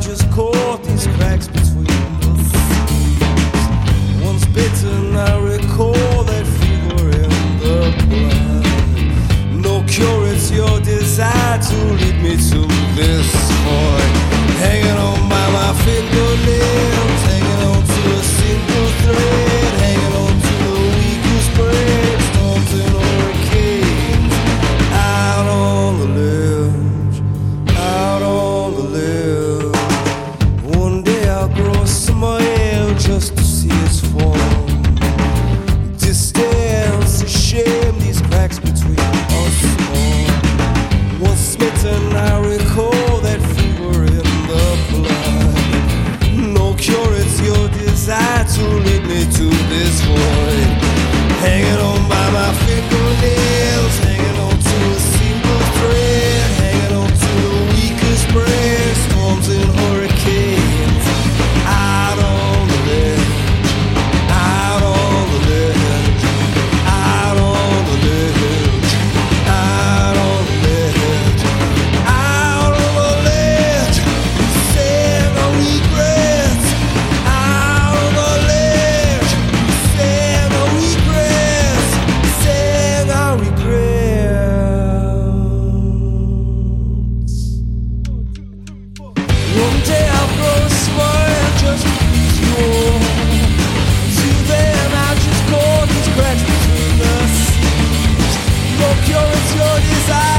just caught these cracks between the seams. Once bitten, I recall that fever in the blood. No cure, it's your desire to lead me to this point. Hanging on by my fingernails, hanging on to a single thread, hanging on to the weakest break, storms and hurricanes. Out on the ledge, out on the ledge. One day I'll grow a smile just to see its form. Distance, a shame, these cracks between us all. Once smitten, I recall that fever in the blood. No cure, it's your desire to lead me to this void. Hanging on by my fingernails, hanging on to a single thread, hanging on to the weakest breath, storms and hurricanes. Out on the ledge, out on the ledge, out on the ledge, out on the ledge, out on the ledge. Saying no regrets. Out on the ledge, saying no regrets, saying no regrets. One day I'll grow a smile just to please you all. Till then I just call these cracks between the seams. No cure, it's your desire.